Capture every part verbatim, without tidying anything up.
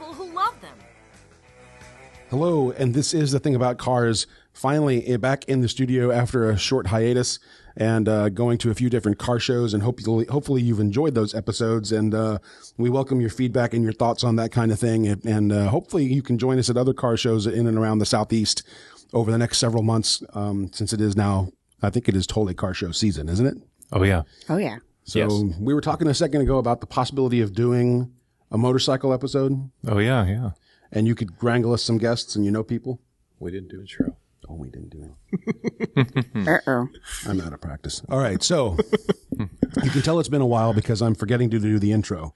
people who love them. Hello, and this is The Thing About Cars, finally back in the studio after a short hiatus and uh, going to a few different car shows, and hopefully, hopefully you've enjoyed those episodes, and uh, we welcome your feedback and your thoughts on that kind of thing, and, and uh, hopefully you can join us at other car shows in and around the Southeast over the next several months, um, since it is now, I think it is totally car show season, isn't it? Oh, yeah. Oh, yeah. So Yes. we were talking a second ago about the possibility of doing a motorcycle episode, Oh, yeah, yeah. and you could wrangle us some guests, and you know people. We didn't do a show. Oh, we didn't do it. Uh-oh. I'm out of practice. All right, so you can tell it's been a while because I'm forgetting to do the intro.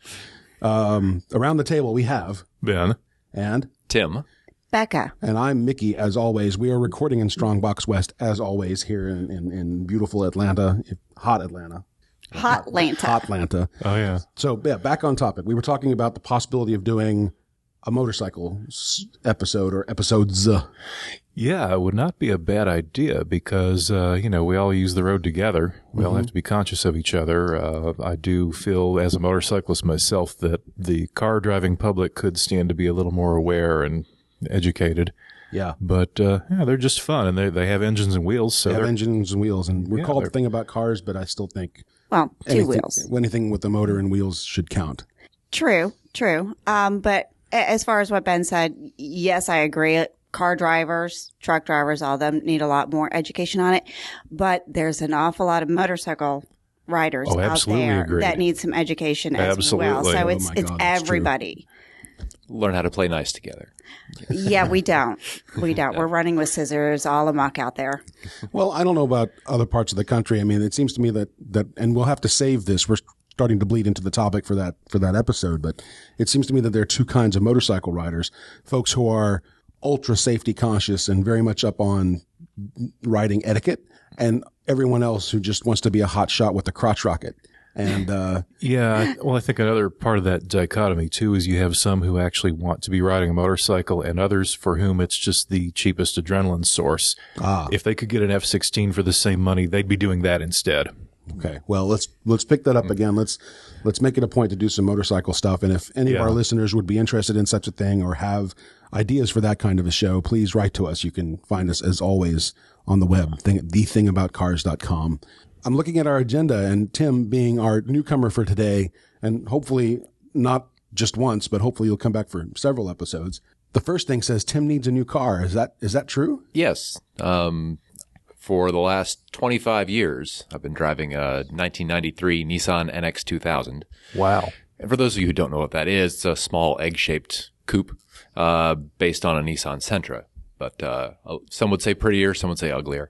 Um, around the table we have Ben. and Tim. Becca. and I'm Mickey. As always, we are recording in Strongbox West, as always, here in, in, in beautiful Atlanta, hot Atlanta, Hot Lanta. hot Atlanta. Oh, yeah. So yeah, back on topic. We were talking about the possibility of doing a motorcycle s- episode or episodes. Uh, Yeah, it would not be a bad idea because, uh, you know, we all use the road together. We all have to be conscious of each other. Uh, I do feel as a motorcyclist myself that the car driving public could stand to be a little more aware and educated. yeah. But, uh, yeah, they're just fun and they, they have engines and wheels. So They have they're, engines and wheels, and we're Yeah, called they're- The Thing About Cars, but I still think Well, two anything, wheels. anything with the motor and wheels should count. True, true. Um, but a- as far as what Ben said, yes, I agree. Car drivers, truck drivers, all of them need a lot more education on it. But there's an awful lot of motorcycle riders Oh, out absolutely there agree. that need some education as well. Absolutely. So Oh it's my it's God, that's true. everybody. Learn how to play nice together. Yeah, we don't. We don't. We're running with scissors all amok out there. Well, I don't know about other parts of the country. I mean, it seems to me that, that, and we'll have to save this. We're starting to bleed into the topic for that, for that episode, but it seems to me that there are two kinds of motorcycle riders. Folks who are ultra safety conscious and very much up on riding etiquette, and everyone else who just wants to be a hot shot with a crotch rocket. And, uh, yeah. Well, I think another part of that dichotomy too is you have some who actually want to be riding a motorcycle and others for whom it's just the cheapest adrenaline source. ah, If they could get an F sixteen for the same money, they'd be doing that instead. okay. Well, let's, let's pick that up again. Let's, let's make it a point to do some motorcycle stuff. And if any Yeah. of our listeners would be interested in such a thing or have ideas for that kind of a show, please write to us. You can find us as always on the web, thing, the thing about cars dot com. I'm looking at our agenda, and Tim being our newcomer for today, and hopefully not just once, but hopefully you'll come back for several episodes. The first thing says Tim needs a new car. Is that, is that true? Yes. Um, for the last twenty-five years, I've been driving a nineteen ninety-three Nissan N X two thousand. Wow. And for those of you who don't know what that is, it's a small egg-shaped coupe uh, based on a Nissan Sentra. But uh, some would say prettier, some would say uglier.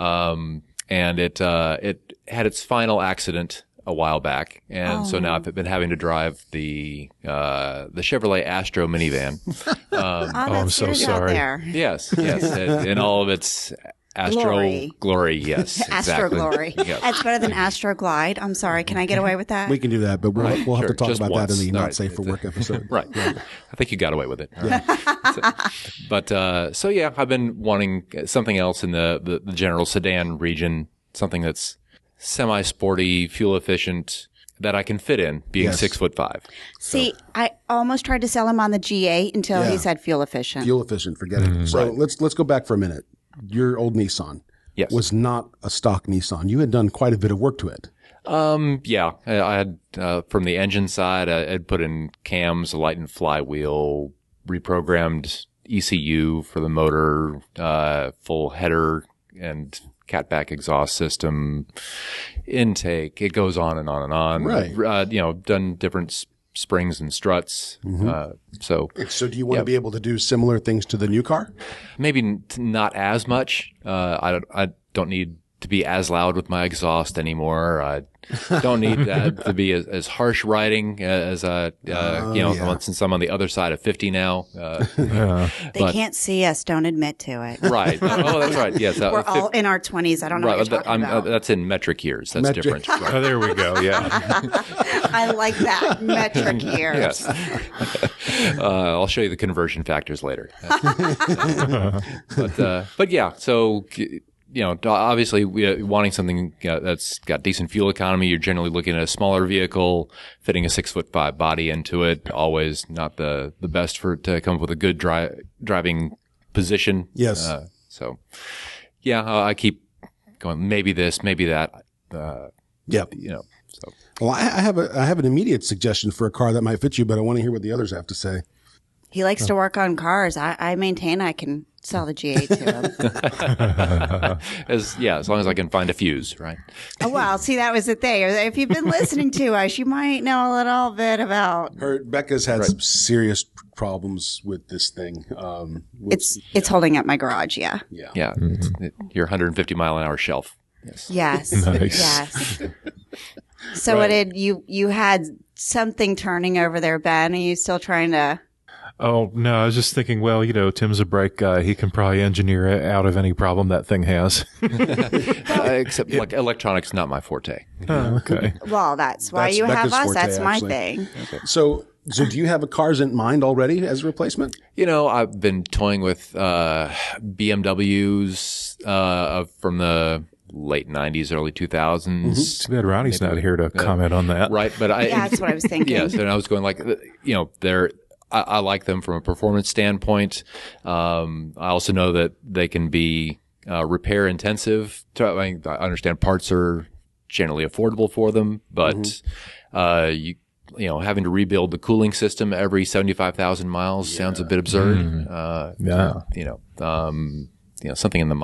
Um, and it uh, it had its final accident a while back, and so now I've been having to drive the uh, the Chevrolet Astro minivan. Um, Oh, I'm that's so yours sorry. out there. yes, yes, in in all of its Astro Glory. glory, yes, Astro exactly. Glory. Yes. That's better than Astro Glide. I'm sorry. Can I get away with that? We can do that, but we'll, Right, we'll have sure. to talk Just about once. that in the All not right. safe for work episode. Right. I think you got away with it. So- but uh, so yeah, I've been wanting something else in the, the, the general sedan region, something that's semi-sporty, fuel efficient, that I can fit in, being Yes. six foot five. See, I almost tried to sell him on the G eight until Yeah. he said fuel efficient. Fuel efficient, forget it. So let's let's go back for a minute. Your old Nissan Yes. was not a stock Nissan. You had done quite a bit of work to it. Um, yeah, I, I had, uh, from the engine side, I had put in cams, a light and flywheel, reprogrammed E C U for the motor, uh, full header and catback exhaust system, intake. It goes on and on and on. Right. Uh, you know, done different s- springs and struts. Uh, so So do you want to Yep. be able to do similar things to the new car? maybe n- not as much. Uh, I don't, I don't need to be as loud with my exhaust anymore. I don't need that to be as, as harsh riding as, uh, uh, you know, yeah. since I'm on the other side of fifty now. Uh, Yeah. They but- can't see us. Don't admit to it. right. Oh, that's right. Yes. uh, We're fif- all in our twenties. I don't know right. what you're that- talking I'm, uh, about. that's in metric years. That's Metric. different. Right. Oh, there we go. Yeah. I like that metric here. Yes. uh, I'll show you the conversion factors later. but, uh, but yeah, so you know, obviously, we, wanting something you know, that's got decent fuel economy, you're generally looking at a smaller vehicle, fitting a six foot five body into it. Always not the the best for to come up with a good dri- driving position. Yes. Uh, so, yeah, uh, I keep going. Maybe this, maybe that. Uh, Yeah. You know. So. Well, I, I have a I have an immediate suggestion for a car that might fit you, but I want to hear what the others have to say. He likes to work on cars. I, I maintain I can sell the G eight to him. as yeah, as long as I can find a fuse, right? Oh, well, see, that was the thing. If you've been listening to us, you might know a little bit about. Her Becca's had some serious problems with this thing. Um, which- It's it's holding up my garage. Yeah. yeah. Yeah, it's, it, your one hundred fifty mile an hour shelf. Yes. Yes. Nice. Yes. So Right. what did you you had something turning over there, Ben? Are you still trying to? Oh, no, I was just thinking, well, you know, Tim's a bright guy. He can probably engineer it out of any problem that thing has. Uh, except like electronics, not my forte. Oh, okay. Well, that's why That's you have Becca's us. forte, That's my actually. thing. So, so do you have a cars in mind already as a replacement? You know, I've been toying with uh, B M Ws uh, from the late nineties, early two thousands. Too bad Ronnie's not here to comment on that. Right, but I Yeah, that's what I was thinking. yes, and I was going like, you know, they're I, I like them from a performance standpoint. Um, I also know that they can be uh, repair intensive. I, mean, I understand parts are generally affordable for them, but Mm-hmm. uh, you you know having to rebuild the cooling system every seventy-five thousand miles sounds a bit absurd. Mm-hmm. Uh, Yeah. you know, um, you know something in the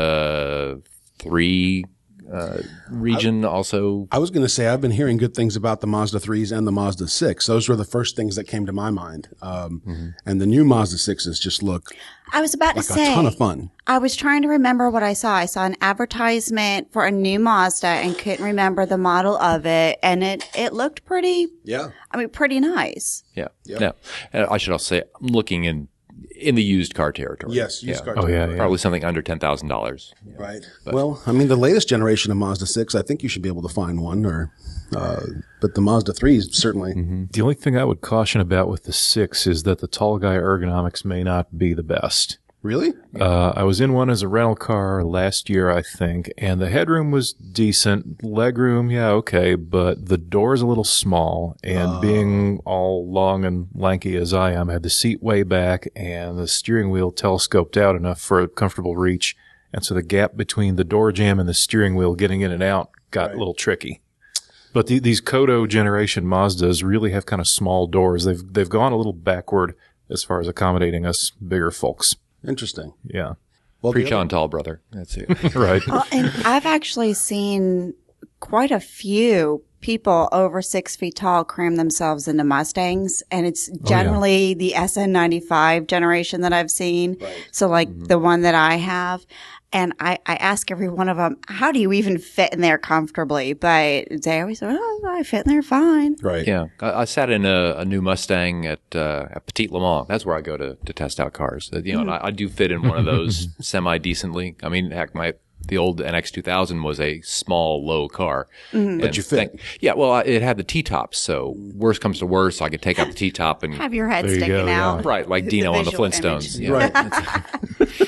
Mazda three uh, region also. I was going to say I've been hearing good things about the Mazda threes and the Mazda six. Those were the first things that came to my mind. Um, Mm-hmm. And the new Mazda sixes just look I was about like to a say. ton of fun. I was trying to remember what I saw. I saw an advertisement for a new Mazda and couldn't remember the model of it, and it it looked pretty. Yeah. I mean, pretty nice. Yeah. Yep. Yeah. And I should also say, I'm looking in in the used car territory. Yes, used car Oh, yeah, yeah. Probably something under ten thousand dollars. Right. Well, I mean, the latest generation of Mazda six, I think you should be able to find one, or, uh, but the Mazda threes certainly. The only thing I would caution about with the six is that the tall guy ergonomics may not be the best. Really? Uh, I was in one as a rental car last year, I think, and the headroom was decent. Legroom, yeah, okay, but the door's a little small, and being all long and lanky as I am, I had the seat way back, and the steering wheel telescoped out enough for a comfortable reach, and so the gap between the door jamb and the steering wheel getting in and out got a little tricky. But the, these Kodo generation Mazdas really have kind of small doors. They've they've gone a little backward as far as accommodating us bigger folks. Interesting. Yeah. Well, the Preach other- on, tall brother. That's it. Right. Well, and I've actually seen quite a few people over six feet tall cram themselves into Mustangs, and it's generally the S N ninety-five generation that I've seen. So, like the one that I have. And I, I ask every one of them, how do you even fit in there comfortably? But they always say, oh, I fit in there fine. Right. Yeah. I, I sat in a, a new Mustang at, uh, at Petit Le Mans. That's where I go to, to test out cars. Uh, You know, and I, I do fit in one of those semi decently. I mean, heck, my, the old N X two thousand was a small, low car. But you fit. Thank- yeah, well, I, it had the T-tops, so worst comes to worst, I could take out the T-top and Have your head There you sticking go, yeah. out. right, like The Dino on the visual Flintstones. image. Yeah. Right.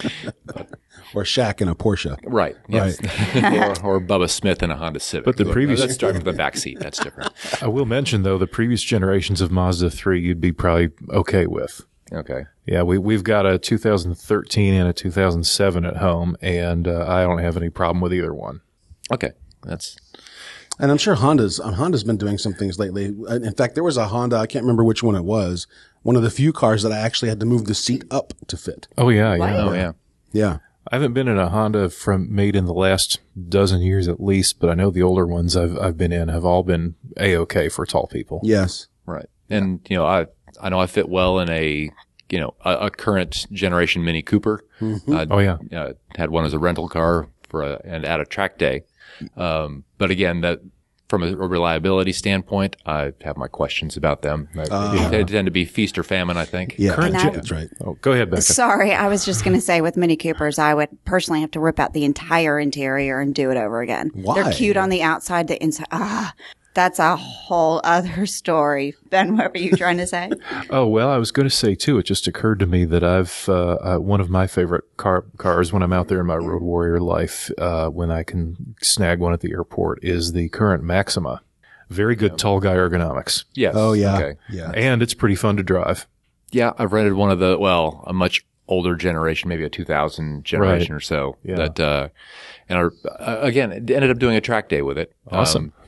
Or Shaq in a Porsche. Right. Yes. or, or Bubba Smith in a Honda Civic. But the previous- That's driving to the back seat. That's different. I will mention, though, the previous generations of Mazda three you'd be probably okay with. Okay. Yeah, we, we've got a two thousand thirteen and a two thousand seven at home, and uh, I don't have any problem with either one. Okay. That's And I'm sure Honda's uh, Honda's been doing some things lately. Uh, In fact, there was a Honda, I can't remember which one it was, one of the few cars that I actually had to move the seat up to fit. Oh, yeah, yeah. oh yeah. Yeah. I haven't been in a Honda from made in the last dozen years at least, but I know the older ones I've I've been in have all been A-okay for tall people. Yes. Right. And you know, I I know I fit well in a you know a, a current generation Mini Cooper. I Oh, yeah. uh, had one as a rental car for a, and at a track day. Um, but again, that from a, a reliability standpoint, I have my questions about them. Uh, They tend to be feast or famine, I think. Yeah. Current And gen- I- That's right. Oh, go ahead, Becca. Sorry, I was just going to say with Mini Coopers, I would personally have to rip out the entire interior and do it over again. Why? They're cute on the outside, the inside. Ah, that's a whole other story. Ben, what were you trying to say? Oh, well, I was going to say, too, it just occurred to me that I've, uh, uh, one of my favorite car, cars when I'm out there in my road warrior life, uh, when I can snag one at the airport, is the current Maxima. Very good yeah. tall guy ergonomics. Yes. Oh, yeah. Okay. Yeah. And it's pretty fun to drive. Yeah, I've rented one of the, well, a much older generation, maybe a two thousand generation right. or so. Yeah. That, uh, and our, uh, again, ended up doing a track day with it. Awesome. Um,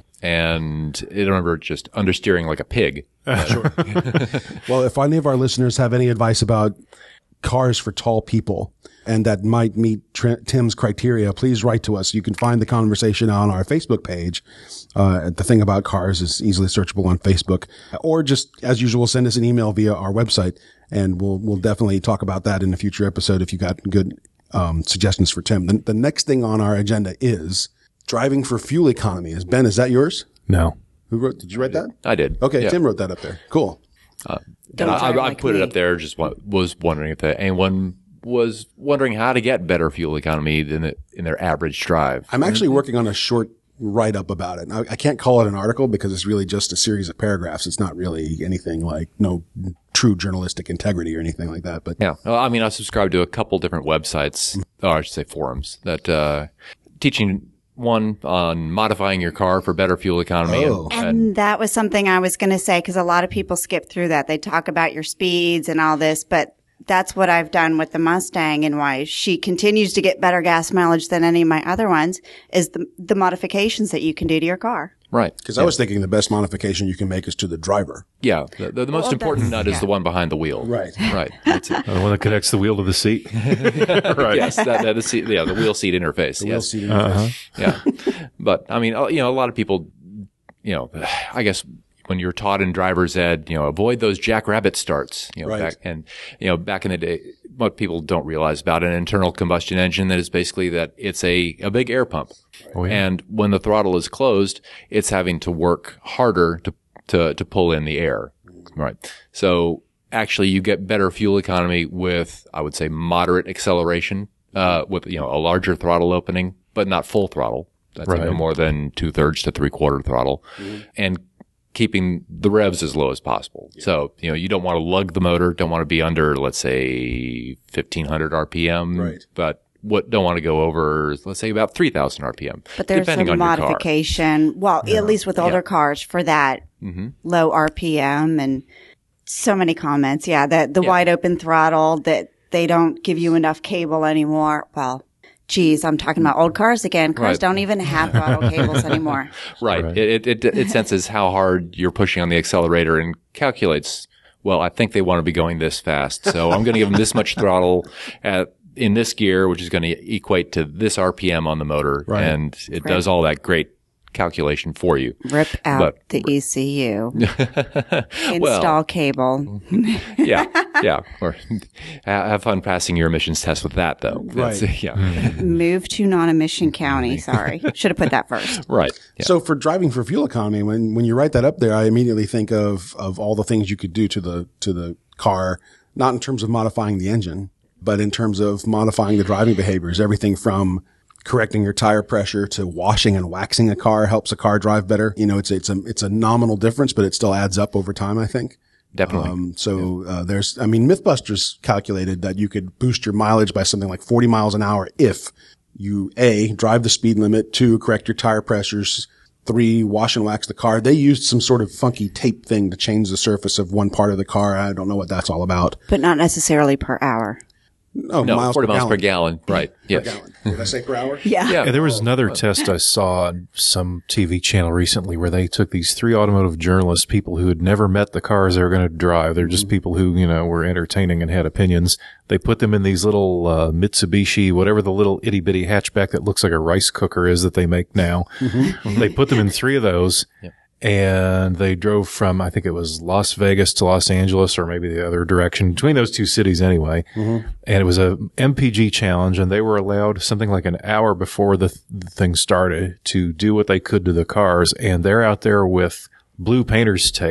and I remember just understeering like a pig. Sure. Well, if any of our listeners have any advice about cars for tall people and that might meet Tr- Tim's criteria, please write to us. You can find the conversation on our Facebook page. Uh, the thing about cars is easily searchable on Facebook, or just as usual, send us an email via our website, and we'll we'll definitely talk about that in a future episode if you got good um, suggestions for Tim. The, the next thing on our agenda is driving for fuel economy. Is Ben? Is that yours? No. Who wrote? Did you write that? I did. Okay, yeah. Tim wrote that up there. Cool. Uh, Don't and I, drive I, I like put me. it up there. Just wa- was wondering if the, anyone was wondering how to get better fuel economy than it, in their average drive. I'm actually working on a short write-up about it. I, I can't call it an article because it's really just a series of paragraphs. It's not really anything like no true journalistic integrity or anything like that. But Yeah, well, I mean, I subscribe to a couple different websites, or I should say forums, that uh, teaching one on modifying your car for better fuel economy. Oh. And, And that was something I was going to say, because a lot of people skip through that. They talk about your speeds and all this, but that's what I've done with the Mustang, and why she continues to get better gas mileage than any of my other ones is the, the modifications that you can do to your car. right. because yeah. I was thinking the best modification you can make is to the driver. Yeah, the, the, the most Well, important that's- nut is yeah. the one behind the wheel. Right. Right. That's it. The one that connects the wheel to the seat. Right. Yes, that, that is, yeah, the wheel seat interface. The yes. wheel seating Uh-huh. Yeah. But I mean, you know, a lot of people, you know, I guess when you're taught in driver's ed, you know, avoid those jackrabbit starts, you know, Right. back, and, you know, back in the day, what people don't realize about an internal combustion engine, that is basically that it's a, a big air pump. Oh, yeah. And when the throttle is closed, it's having to work harder to, to, to pull in the air. Right. So actually you get better fuel economy with, I would say, moderate acceleration, uh, with, you know, a larger throttle opening, but not full throttle. That's Right. no more than two thirds to three quarter throttle, and keeping the revs as low as possible. So, you know, you don't want to lug the motor, don't want to be under, let's say, fifteen hundred R P M, Right. but what don't want to go over, let's say, about three thousand R P M, But there's depending some on your car. modification, well, at least with older Yeah. cars, for that Mhm. low R P M, and so many comments. Yeah, that the Yeah. wide open throttle, that they don't give you enough cable anymore. Well, geez, I'm talking about old cars again. Cars Right. don't even have throttle cables anymore. Right. Right. It, it, it, it senses how hard you're pushing on the accelerator and calculates, well, I think they want to be going this fast. So I'm going to give them this much throttle at, in this gear, which is going to equate to this R P M on the motor. Right. And it does all that great calculation for you. Rip out But- the E C U. Install Well, cable. yeah, yeah. Or ha- have fun passing your emissions test with that, though. That's- Right. Yeah. Move to non-emission county. Sorry. Should have put that first. Right. Yeah. So for driving for fuel economy, when when you write that up there, I immediately think of of all the things you could do to the to the car, not in terms of modifying the engine, but in terms of modifying the driving behaviors. Everything from correcting your tire pressure to washing and waxing a car helps a car drive better. You know, it's it's a it's a nominal difference, but it still adds up over time, I think. Definitely. Um, so uh, there's, I mean, Mythbusters calculated that you could boost your mileage by something like forty miles an hour if you A, drive the speed limit, two, correct your tire pressures, three, wash and wax the car. They used some sort of funky tape thing to change the surface of one part of the car. I don't know what that's all about. But not necessarily per hour. Oh, no, miles forty per miles gallon. per gallon. Right. Yes. Gallon. Did I say per hour? Yeah. Yeah. Yeah, there was another test I saw on some T V channel recently where they took these three automotive journalists, people who had never met the cars they were going to drive. They're just people who, you know, were entertaining and had opinions. They put them in these little uh, Mitsubishi, whatever the little itty bitty hatchback that looks like a rice cooker is that they make now. They put them in three of those. Yep. And they drove from, I think it was Las Vegas to Los Angeles, or maybe the other direction, between those two cities anyway. And it was a M P G challenge, and they were allowed something like an hour before the, th- the thing started to do what they could to the cars. And they're out there with blue painter's tape,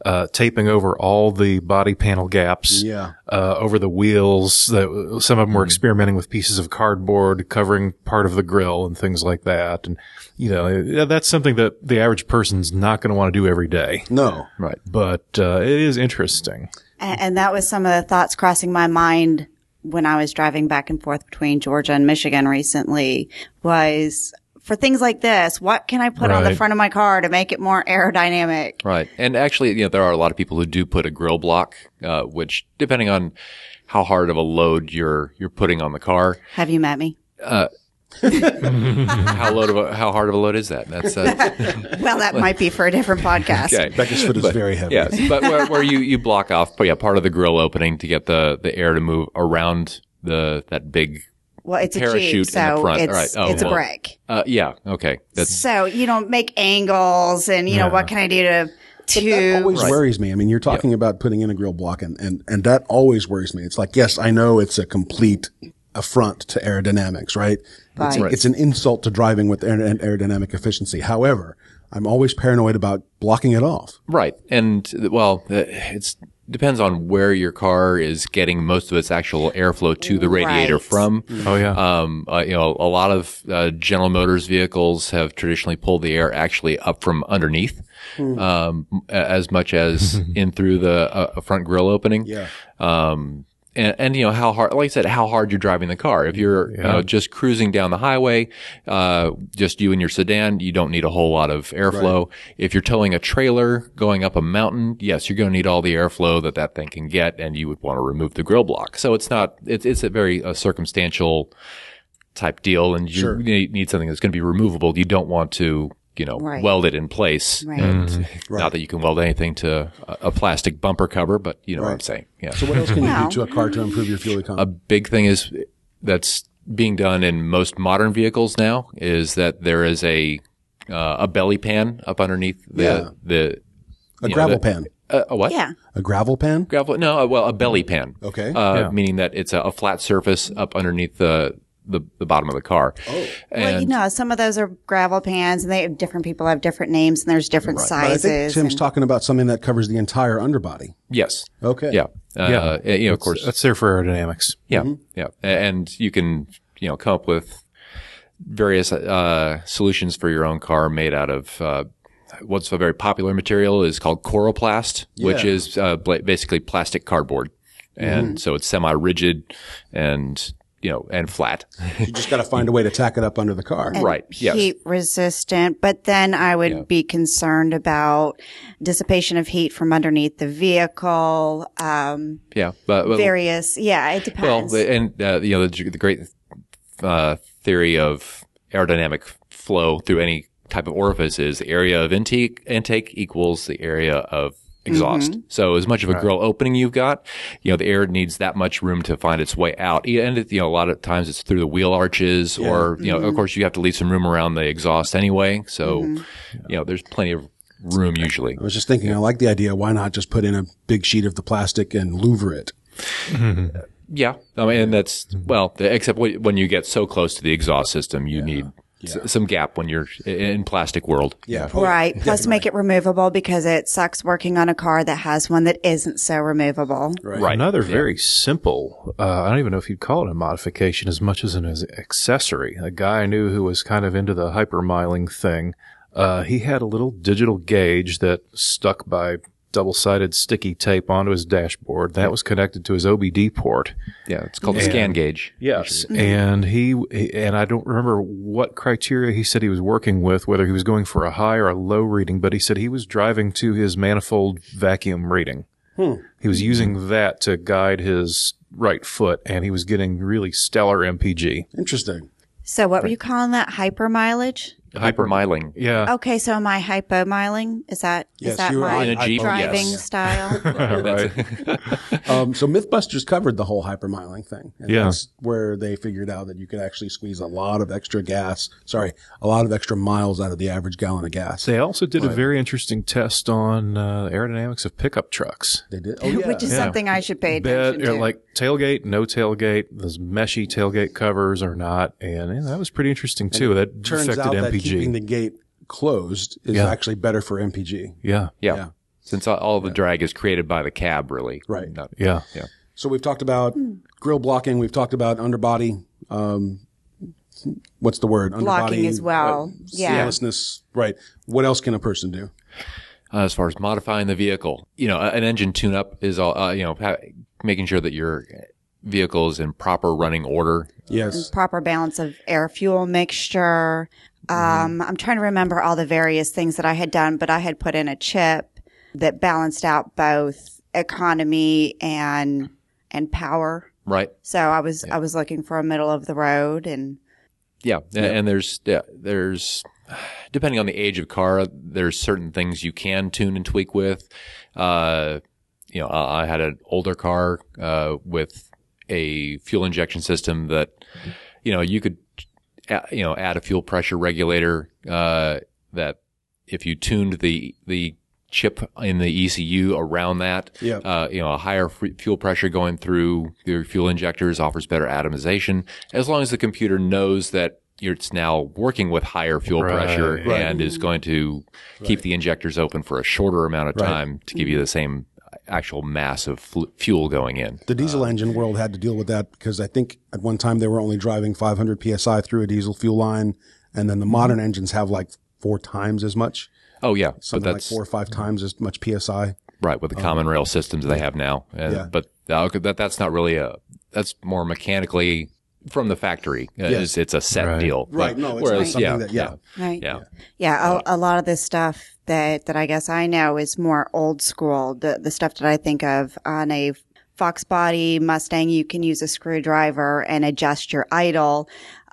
uh, taping over all the body panel gaps, Yeah. uh, over the wheels. That some of them were experimenting with pieces of cardboard covering part of the grill and things like that. And you know, that's something that the average person's not going to want to do every day. No. Right. But uh, it is interesting. And, and that was some of the thoughts crossing my mind when I was driving back and forth between Georgia and Michigan recently was for things like this, what can I put on the Right. front of my car to make it more aerodynamic? Right. And actually, you know, there are a lot of people who do put a grill block, uh, which depending on how hard of a load you're, you're putting on the car, Have you met me? how load of a, how hard of a load is that? That's, uh, Well, that might be for a different podcast. okay. Becca's foot is very heavy. Yes, but where, where you, you block off, yeah, part of the grill opening to get the, the air to move around the, that big, Well, it's a Parachute Jeep, in the so front. it's, Right. Oh, it's a well. brick. uh, yeah, okay. That's, So, you know, make angles and, you know, Yeah. what can I do to, to, That always Right. worries me. I mean, you're talking about putting in a grill block, and, and, and that always worries me. It's like, yes, I know it's a complete affront to aerodynamics, right? It's, Right. it's an insult to driving with aer- aerodynamic efficiency. However, I'm always paranoid about blocking it off. right. And, well, uh, it's, depends on where your car is getting most of its actual airflow to the radiator Right. from. Oh, yeah. Um, uh, you know, a lot of uh, General Motors vehicles have traditionally pulled the air actually up from underneath, um, a- as much as in through the uh, front grille opening. Yeah. Um, and, and, you know, how hard, like I said, how hard you're driving the car. If you're you know, just cruising down the highway, uh, just you and your sedan, you don't need a whole lot of airflow. If you're towing a trailer going up a mountain, yes, you're going to need all the airflow that that thing can get, and you would want to remove the grill block. So it's not, it's, it's a very uh, circumstantial type deal, and you Sure. need, need something that's going to be removable. You don't want to, you know, Right. weld it in place. Right. And Right. not that you can weld anything to a, a plastic bumper cover, but you know what I'm Right. saying. Yeah. So what else can you Wow. do to a car to improve your fuel A economy? big thing is that's being done in most modern vehicles now is that there is a uh, a belly pan up underneath the Yeah. the A you know, gravel the- pan. Uh, a what? yeah. A gravel pan? Gravel? No, uh, well, a belly pan. Okay. Uh, Yeah. Meaning that it's a, a flat surface up underneath the, the the bottom of the car. Oh. Well, you know, some of those are gravel pans and they different people have different names and there's different But I think sizes. Tim's and- talking about something that covers the entire underbody. Yes. Okay. Yeah. Uh, Yeah. You know, of That's- course. That's there for aerodynamics. Yeah, yeah, A- and you can you know come up with various uh, solutions for your own car made out of uh, what's a very popular material is called Coroplast, which Yeah. is uh, bla- basically plastic cardboard, and so it's semi-rigid and you know and flat. You just got to find a way to tack it up under the car. and Right, yes. Heat resistant, but then I would Yeah. be concerned about dissipation of heat from underneath the vehicle. Um, Yeah, but, but various, yeah, it well, depends. the- and uh, you know the, the great uh, theory of aerodynamic flow through any type of orifice is the area of intake intake equals the area of exhaust. So as much of a grill opening you've got, you know, the air needs that much room to find its way out. And it, you know, a lot of times it's through the wheel arches, or you know, of course, you have to leave some room around the exhaust anyway. So, you know, there's plenty of room usually. I was just thinking, I like the idea. Why not just put in a big sheet of the plastic and louver it? Yeah, I mean, and that's well, except when when you get so close to the exhaust system, you need s- some gap when you're in plastic world. Yeah. Right. Plus make it removable because it sucks working on a car that has one that isn't so removable. Right. Another very simple, uh, I don't even know if you'd call it a modification as much as an as accessory. A guy I knew who was kind of into the hypermiling thing, uh, he had a little digital gauge that stuck by double-sided sticky tape onto his dashboard. That was connected to his O B D port. Yeah, it's called the scan gauge. Yes, and he, he and I don't remember what criteria he said he was working with, whether he was going for a high or a low reading, but he said he was driving to his manifold vacuum reading. Hmm. He was using that to guide his right foot, and he was getting really stellar M P G. Interesting. So what were you calling that? Hyper mileage? Hypermiling. Yeah, Okay, so am I hypomiling? Is that is Yes, that you are my in a Jeep, driving yes. style? right. Um, so Mythbusters covered the whole hypermiling thing. And Yeah. that's where they figured out that you could actually squeeze a lot of extra gas, sorry, a lot of extra miles out of the average gallon of gas. They also did a very interesting test on uh, aerodynamics of pickup trucks. They did. Oh, yeah. Which is Yeah. something I should pay Bed, attention to. like tailgate, no tailgate, those meshy tailgate covers or not, and yeah, that was pretty interesting too. That Turns affected out M that P G. keeping the gate closed is Yeah. actually better for M P G. yeah. Yeah. Yeah. Since all, all the drag is created by the cab, really. Right. Not, Yeah. Yeah. So we've talked about grill blocking. We've talked about underbody. Um, what's the word? Blocking Underbody, as well. uh, Yeah. seamlessness. Right. What else can a person do? Uh, as far as modifying the vehicle, you know, an engine tune-up is all, uh, you know, ha- making sure that your vehicle is in proper running order. Yes. Proper balance of air fuel mixture. Um, I'm trying to remember all the various things that I had done, but I had put in a chip that balanced out both economy and and power. Right. So I was I was looking for a middle of the road, and Yeah. And, and there's, yeah, there's, depending on the age of car, there's certain things you can tune and tweak with. Uh, you know, I I had an older car, uh, with a fuel injection system that, you know, you could, a- you know, add a fuel pressure regulator, uh, that if you tuned the, the chip in the E C U around that, Yeah. uh, you know, a higher f- fuel pressure going through your fuel injectors offers better atomization, as long as the computer knows that you're, it's now working with higher fuel Right. pressure Right. and is going to keep the injectors open for a shorter amount of Right. time to give you the same actual mass of fl- fuel going in. The diesel engine world had to deal with that because I think at one time they were only driving five hundred P S I through a diesel fuel line. And then the modern engines have like four times as much, Oh yeah, but something like that's four or five times as much P S I. right with the common rail systems they have now. And, Yeah. But uh, that that's not really a that's more mechanically from the factory. Uh, Yes. It's, it's a set Right. deal. Right. But- No, it's whereas, not something yeah, that, yeah. right. yeah. Yeah, a, a lot of this stuff that, that I guess I know is more old school. The the stuff that I think of on a Fox body Mustang, you can use a screwdriver and adjust your idle.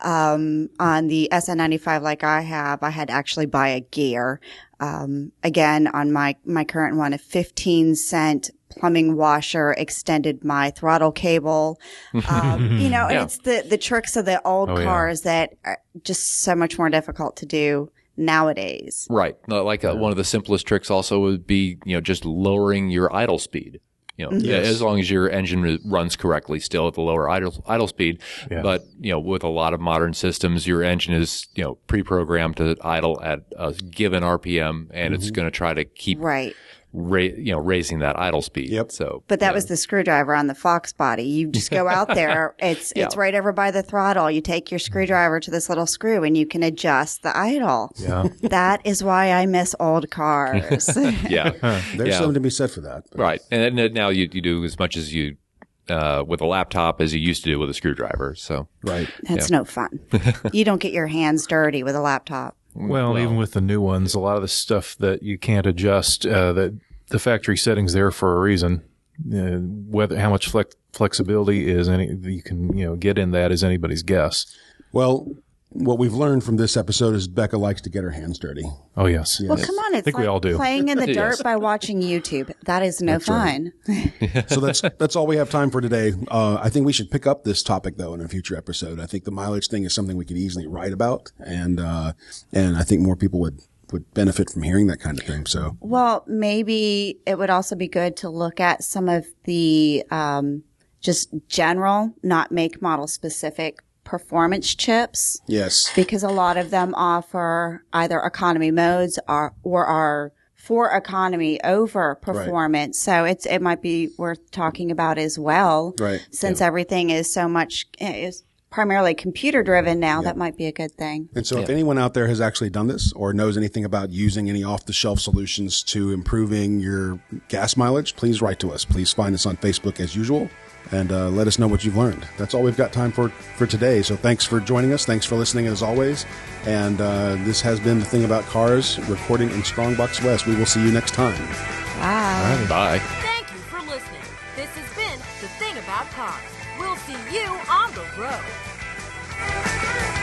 Um, on the S N ninety-five like I have, I had to actually buy a gear. Um, again, on my, my current one, a fifteen cent plumbing washer extended my throttle cable. Um, you know, and Yeah. it's the, the tricks of the old Oh, yeah. cars that are just so much more difficult to do nowadays. Right. No, Like uh, one of the simplest tricks also would be, you know, just lowering your idle speed. You know, Yes. as long as your engine r- runs correctly still at the lower idle, idle speed. Yeah. But, you know, with a lot of modern systems, your engine is, you know, pre-programmed to idle at a given R P M and it's going to try to keep, Right. ra- you know, raising that idle speed. Yep. So, But that yeah. was the screwdriver on the Fox body. You just go out there. It's Yeah. it's right over by the throttle. You take your screwdriver to this little screw and you can adjust the idle. Yeah. That is why I miss old cars. yeah. There's Yeah. something to be said for that. Right. And then now you, you do as much as you, uh, with a laptop as you used to do with a screwdriver. So, Right. That's no fun. You don't get your hands dirty with a laptop. Well, even with the new ones, a lot of the stuff that you can't adjust, uh, that the factory setting's there for a reason. Uh, whether how much flex- flexibility is any you can you know get in that is anybody's guess. Well, what we've learned from this episode is Becca likes to get her hands dirty. Oh yes, Well, come on. It's think we like all do. playing in the dirt Yes. by watching YouTube. That is no fun. So that's that's all we have time for today. Uh, I think we should pick up this topic though in a future episode. I think the mileage thing is something we could easily write about, and uh, and I think more people would would benefit from hearing that kind of thing. So Well, maybe it would also be good to look at some of the um, just general, not make model specific performance chips, yes, because a lot of them offer either economy modes or, or are for economy over performance. So it's it might be worth talking about as well. Right. Since everything is so much is primarily computer driven now, that might be a good thing. and so if anyone out there has actually done this or knows anything about using any off the shelf solutions to improving your gas mileage, please write to us. Please find us on Facebook as usual. And uh, let us know what you've learned. That's all we've got time for for today. So thanks for joining us. Thanks for listening as always. And uh, this has been The Thing About Cars, recording in Strongbox West. We will see you next time. Wow. bye. Thank you for listening. This has been The Thing About Cars. We'll see you on the road.